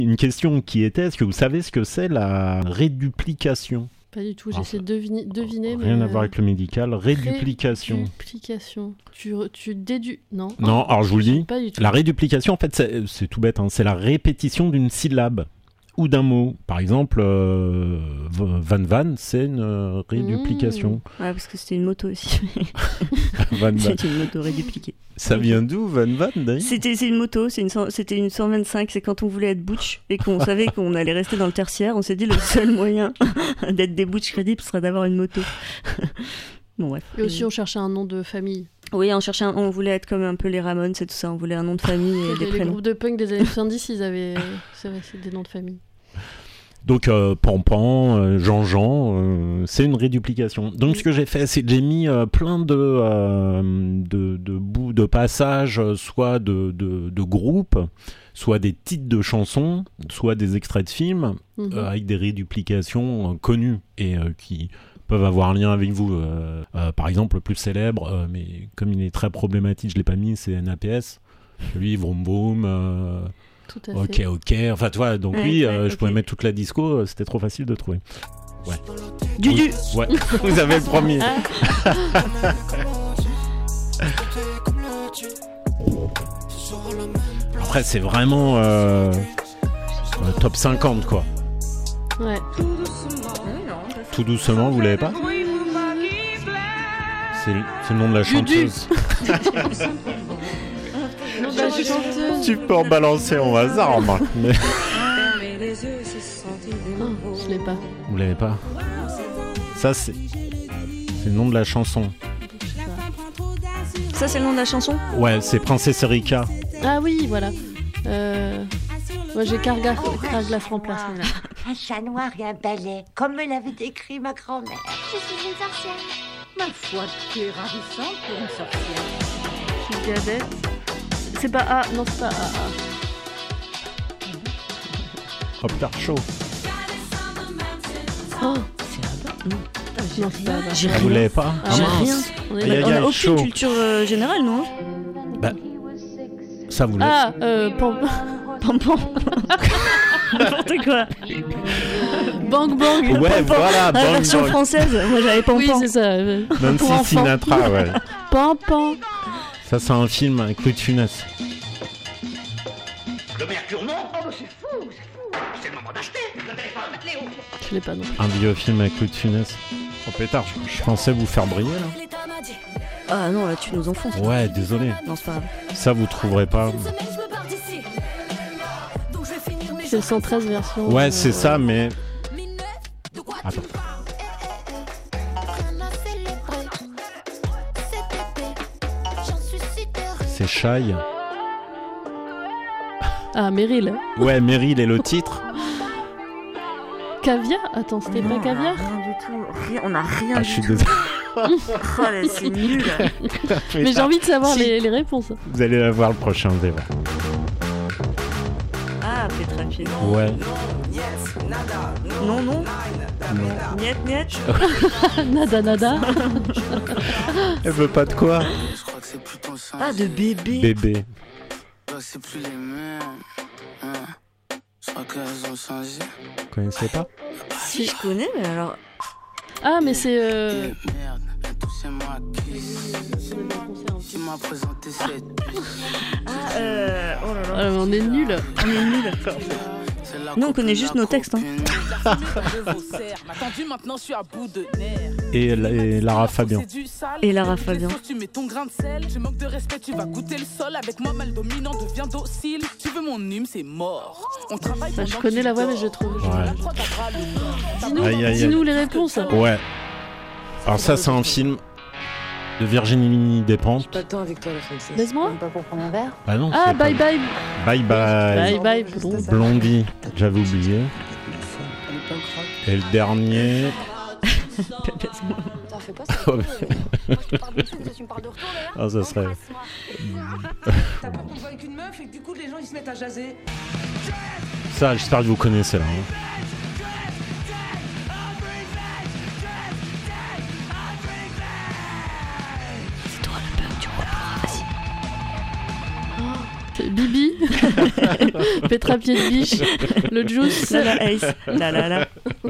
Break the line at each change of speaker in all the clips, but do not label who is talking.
Une question qui était, est-ce que vous savez ce que c'est la réduplication ?
Pas du tout, j'essaie de deviner.
Rien
mais
à voir avec le médical. Réduplication.
Réduplication. Tu déduis... Non.
Non, alors je vous le dis.
Pas du tout.
La réduplication, en fait, c'est tout bête. Hein, c'est la répétition d'une syllabe ou d'un mot. Par exemple, van, c'est une réduplication.
Ouais, parce que c'était une moto aussi.
Van.
C'était une moto rédupliquée.
Ça vient d'où, van, d'ailleurs ?
C'est une moto, c'était une 125. C'est quand on voulait être butch et qu'on savait qu'on allait rester dans le tertiaire. On s'est dit le seul moyen d'être des butch crédibles serait d'avoir une moto. Bon, bref.
Et aussi, on cherchait un nom de famille.
Oui, on voulait être comme un peu les Ramones et tout ça. On voulait un nom de famille et des
Les
prénoms.
groupes de punk des années 70, ils avaient c'est des noms de famille.
Donc, Pampan, Jean-Jean, c'est une réduplication. Donc, ce que j'ai fait, c'est que j'ai mis plein de bouts de passages, soit de groupes, soit des titres de chansons, soit des extraits de films, avec des réduplications connues et qui peuvent avoir un lien avec vous. Par exemple, le plus célèbre, mais comme il est très problématique, je ne l'ai pas mis, c'est NAPS. Lui, Vroom Vroom...
Tout à fait.
Ok. Enfin, tu vois, donc oui, je pouvais mettre toute la disco, c'était trop facile de trouver. Ouais.
Dudu.
Ouais, vous avez le premier. Après, c'est vraiment top 50, quoi.
Ouais.
Tout doucement, vous l'avez pas ? C'est le nom de la chanteuse. Tu peux en balancer au hasard, remarque. Mais...
je l'ai pas.
Vous l'avez pas ? Ça, c'est le nom de la chanson.
Ça, c'est le nom de la chanson ?
Ouais, c'est Princesse Erika.
Ah oui, voilà. Moi, j'ai Carglass remplace.
Un chat noir et un balai, comme me l'avait décrit ma grand-mère.
Je suis une sorcière.
Ma foi, tu es ravissante pour une sorcière.
Je suis Gadette. C'est pas A, non, c'est pas A.
Oh, putain, chaud.
Oh,
C'est un
non, c'est pas A.
Ah, vous l'avez pas ?
Ah,
J'ai
mince.
rien.
On
Aïe, aïe,
On a
aïe,
aucune
chaud.
culture générale, non ?
Bah, ça, vous l'avez.
Ah,
Pampan. N'importe quoi.
Bang Bang.
Ouais, voilà,
La
Bang
version
Bang.
française, moi j'avais Pampan.
Oui, c'est ça.
Nancy
Pour enfants.
Sinatra, ouais.
Pampan.
Ça, c'est un film avec Louis de Funès.
Le mercure, non? Oh, mais c'est fou. C'est le moment d'acheter le téléphone. Léo.
Je l'ai pas non plus.
Un vieux film avec Louis de Funès. Oh pétard, je pensais vous faire briller là.
Ah non, là tu nous enfonces.
Ouais, désolé.
Non, c'est pas grave.
Ça, vous trouverez pas.
C'est le 113 version.
Ouais, c'est ça, mais... Attends. C'est Shai.
Ah, Meryl.
Ouais, Meryl est le titre.
Caviar. Attends, c'était pas Caviar?
Rien du tout. On a rien
Ah,
du
je suis
tout.
désolé.
Oh, là, c'est nul.
Mais j'ai envie de savoir
Si.
les réponses.
Vous allez la voir le prochain, vous allez voir.
Ah, Petra Pied.
Ouais.
Non, non.
Non.
Niet, niet.
Nada, nada.
Elle veut pas de quoi?
Ah, de bébé.
Bébé.
C'est plus les mêmes. Je crois qu'elles ont changé.
Vous connaissez pas?
Si, je connais, mais alors.
Ah, mais c'est.
Merde, tout c'est moi qui m'a présenté cette.
Ah, oh là là.
Ah, on est nuls.
On est nuls. Nous, on connaît juste nos textes. Hein.
Et Lara Fabian.
Et Lara Fabian.
Tu mets ton grain de sel, tu manques de respect, tu vas goûter le sol. Avec moi, mal dominant, deviens docile. Tu veux mon hume, c'est mort. On travaille.
Bah, je connais la voix, mais je trouve.
Ouais.
Dis-nous,
Aïe, aïe, aïe.
dis-nous les réponses.
Ouais. Alors ça, c'est un film de Virginie Despentes.
Pas de temps avec toi, la princesse.
Baise-moi.
Même pas pour prendre un verre.
Ah non.
Ah,
c'est
bye
pas-
bye.
Bye bye.
Bye bye, Blondie.
Blondie, j'avais oublié. Et le dernier.
T'en fais pas ça.
Oh,
Moi, je te parle de tout, tu me parles de retour d'ailleurs.
Ah, ça serait.
T'as pas qu'on te voit avec une meuf et que du coup, les gens ils se mettent à jaser.
Ça, j'espère que vous connaissez là. Hein.
C'est toi le bug, tu vois. Vas-y.
C'est Bibi. Petra Pied de Biche, le Juice.
La Ace. La.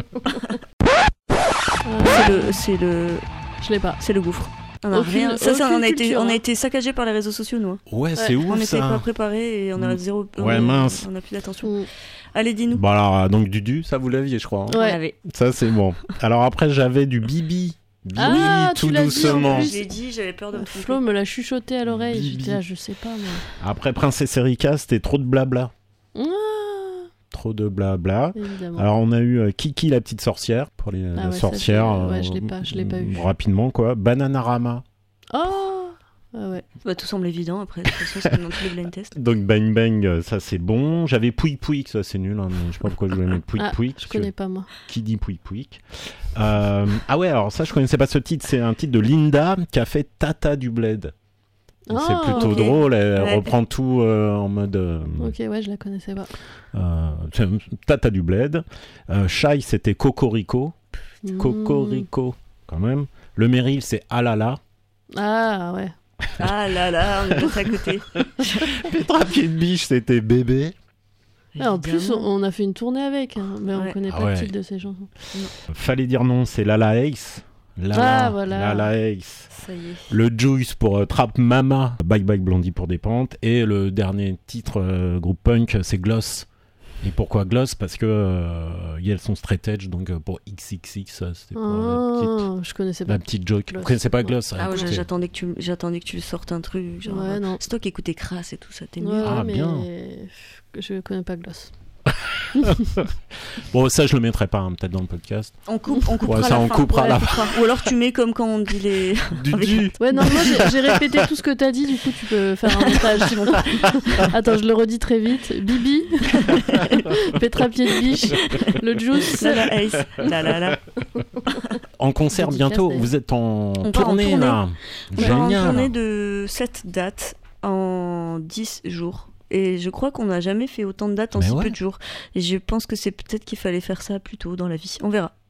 Je l'ai pas.
C'est le gouffre. On a
Aucune-
rien. Ça,
aucune
on a
culture,
été saccagés par les réseaux sociaux, nous.
Ouais, c'est
On
ouf
n'était pas
ça.
préparés et on a zéro.
Ouais, mince.
On a plus d'attention.
Mm.
Allez, dis-nous.
Bon alors, donc Dudu, ça vous l'aviez, je crois. Hein.
On
Ouais.
l'avait.
Ça c'est bon. Alors après, j'avais du Bibi. Bibi,
Ah,
tout
tu l'as dit, en
doucement.
plus.
J'ai dit, j'avais peur de me tromper.
Flo me l'a chuchoté à l'oreille.
Bibi.
J'étais là, je sais pas, moi.
Après Princesse Erika, c'était trop de blabla.
Ah,
Trop de blabla.
évidemment.
Alors on a eu Kiki la petite sorcière pour les
Ah ouais, ça,
sorcières.
ouais, je l'ai pas vu.
Rapidement quoi. Bananarama.
Oh ah ouais.
Bah, tout semble évident après. De toute façon, c'est comme dans tous les blind tests.
Donc Bang Bang, ça c'est bon. J'avais Pouic Pouic, ça c'est nul. Hein, mais je sais pas pourquoi je voulais mettre Pouic
Ah,
Pouic.
je
parce que
connais pas, moi.
Qui dit Pouic Pouic Ah ouais, alors ça je connaissais pas ce titre. C'est un titre de Linda qui a fait Tata du Bled. C'est
Ah,
plutôt
ok.
drôle. Elle
Ouais.
reprend tout en mode.
Ok, ouais, je la connaissais pas.
C'est Tata du Bled. Shai c'était Cocorico.
Mm.
Cocorico, quand même. Le Meryl, c'est Alala.
Ah ouais.
Ah là là, on est passé à côté.
Petra Pied de Biche, c'était Bébé.
Ah, en plus, on a fait une tournée avec, hein, mais on
Ouais.
connaît
Ah
pas
ouais.
le titre de ces chansons.
Fallait dire non, c'est Lala Ace. Lala,
Ah, voilà.
Lala Ace.
Ça y est.
Le Juice pour Trap Mama. Bye Bye Blondie pour des pentes. Et le dernier titre groupe punk, c'est Gloss. Et pourquoi Gloss? Parce que elles sont straight edge, donc pour XXX, c'était pour
Ah, je connaissais pas.
la petite joke.
Gloss.
Vous connaissez pas Gloss?
Ah ouais,
Écoutez.
j'attendais que tu sortes un truc. Genre,
Ouais, non.
c'est toi qui écoutais Crass et tout ça, t'es mieux.
Ouais,
Ah,
mais
bien.
je connais pas Gloss.
Bon, ça, je le mettrai pas, hein, peut-être dans le podcast.
On coupera
Ouais, ça,
la
on
fin.
coupera la
fin. Ou alors tu mets comme quand on dit les.
Dudu.
Ouais, non, moi j'ai répété tout ce que t'as dit, du coup tu peux faire un montage. Simon. Attends, je le redis très vite. Bibi, Petra Pied de Biche, le Juice.
La Ace. La.
En concert
Dédicace,
bientôt,
d'ailleurs.
vous êtes en
On part en
tournée
tournée.
là.
On va en
Génial.
tournée de 7 dates en 10 jours. Et je crois qu'on n'a jamais fait autant de dates en
Mais
si
ouais.
peu de jours. Et je pense que c'est peut-être qu'il fallait faire ça plus tôt dans la vie. On verra.